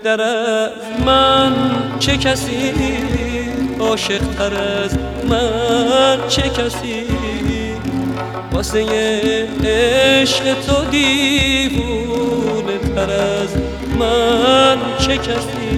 بهتر از من چه کسی، عاشق تر از من چه کسی، واسه عشق تو دیوونه تر از من چه کسی.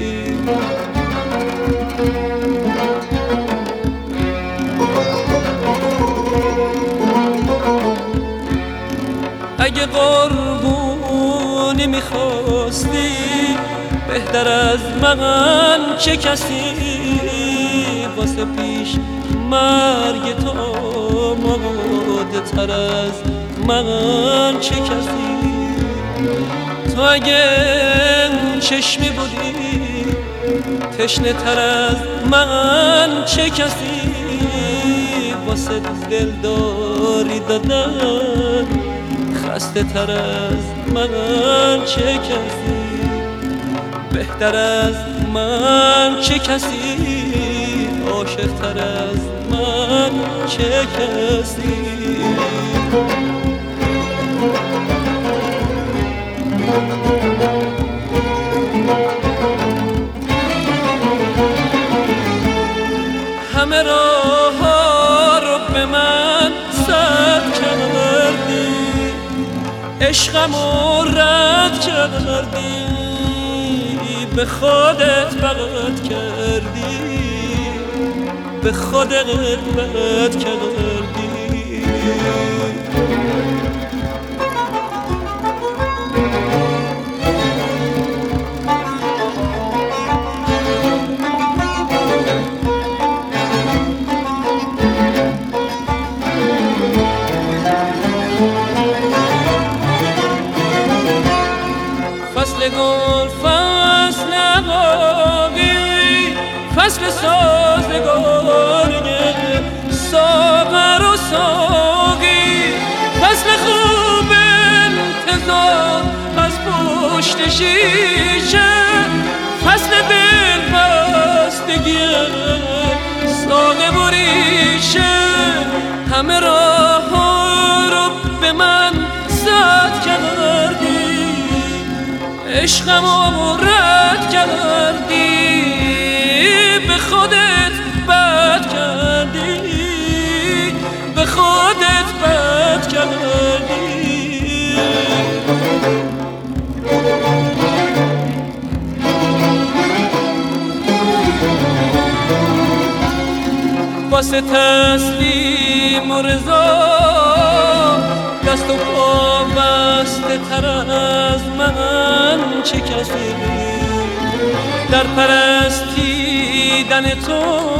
اگه قربونی میخواستی بهتر از من چه کسی، واسه پیش مرگ تو آماده تر از من چه کسی. تو اگه چشمی بودی تشنه تر از من چه کسی، واسه دلداری دادن خسته تر از من چه کسی. بهتر از من چه کسی، عاشق تر از من چه کسی. همه راه ها رو به من سد کردی، عشقمو رد کردی، به خودت بغت کردی، به خودت بغت کردی. فصل گل فصل عقاقی، فصل سازگاری ساغر و ساقی، فصل خوب انتظار از پشت شیشه، فصل دل بستگی ساق و ریشه. همه راه ها رو به من سد کردی، عشقمو رد کردی، به خودت بد کردی، به خودت بد کردی. واسه تسلیم و رضا دست و پا بسته تر از من چه کسی، در پرستیدن تو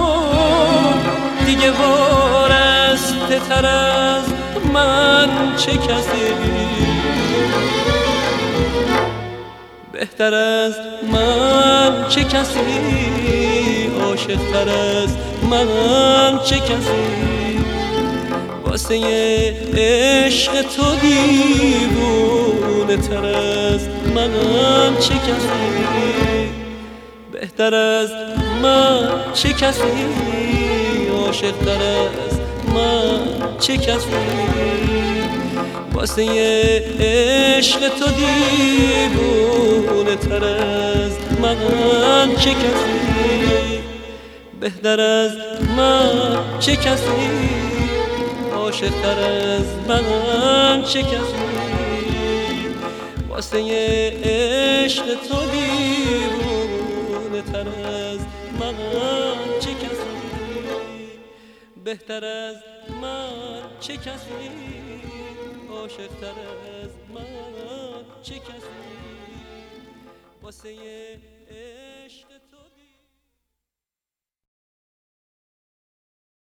دیگه وارسته تر از من چه کسی. بهتر از من چه کسی، عاشق تر از من چه کسی، واسه عشق تو دیوونه تر از من چه کسی. بهتر از من چه کسی، عاشق تر از من چه کسی، واسه عشق تو دیوونه تر از من چه کسی. بهتر از من چه کسی، عاشق تر از من چه کسی، واسه عشق تو دیوونه تر از من چه کسی. بهتر از من چه کسی، عاشق تر از من چه کسی، واسه